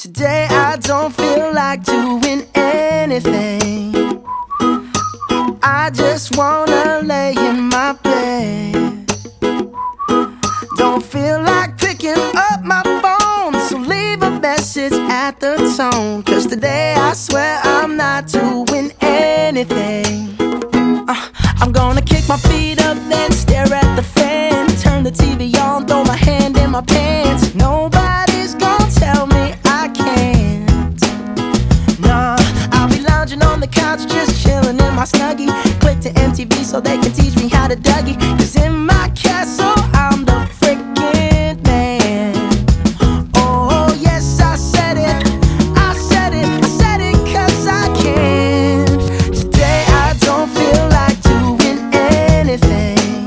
Today I don't feel like doing anything. I just wanna lay in my bed. Don't feel like picking up my phone, so leave a message at the tone. 'Cause today I swear I'm not doing anything. I'm gonna kick my feet up, then stare at the fan. Turn the TV on, throw my hand in my pants. Nobody's gonna tell me I can't. Nah, I'll be lounging on the couch, just chilling in my Snuggie. Click to MTV so they can teach me how to Dougie. 'Cause in my castle, I'm the freaking man. Oh, yes, I said it. I said it. I said it 'cause I can. Today I don't feel like doing anything.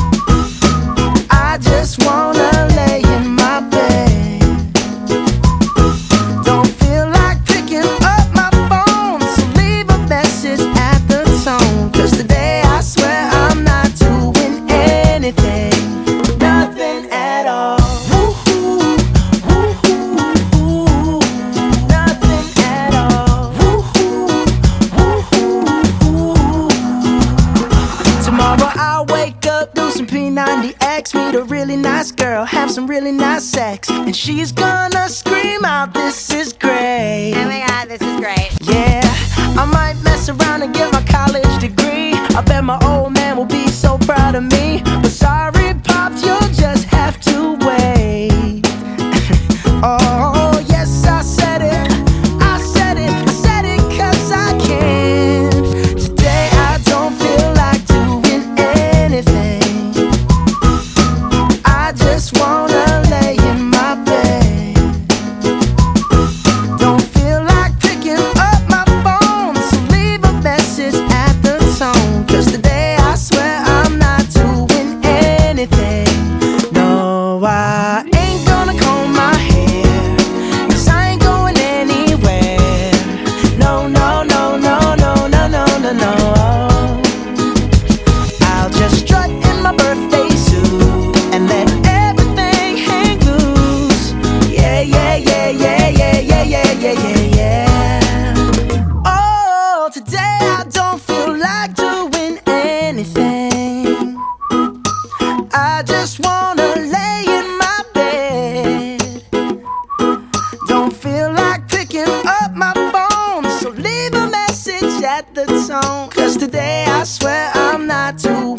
I just wanna lay in my bed. Don't feel like picking up my phone, so leave a message at the tone. 'Cause today I swear I'm not doing anything. Nothing at all. Woo-hoo, woo-hoo, woo. Nothing at all. Woo-hoo, woo-hoo, woo. Tomorrow I'll wake up, do some P90X, meet a really nice girl, have some really nice sex, and she's gonna scream out, "This is great." Oh my god, this is great. Yeah, I might mess around and get my college degree. I bet my old man will be so proud of me. But sorry, Pops, you'll just have to wait. Oh, yes, I said it. I said it. I said it 'cause I can. Today I don't feel like doing anything. I just wanna lay in my bed. Don't feel like picking up my phone, so leave a message at the tone. 'Cause today I swear I'm not doing anything. No, I ain't gonna comb my hair, 'cause I ain't going anywhere. No, no, no, no, no, no, no, no, no. I'll just strut in my birthday suit and let everything hang loose. Yeah, yeah, yeah, yeah, yeah, yeah, yeah, yeah, yeah, yeah. Oh, today I don't feel like doing anything. I just wanna lay in my bed. Don't feel like picking up my phone, so leave a message at the tone. 'Cause today I swear I'm not doing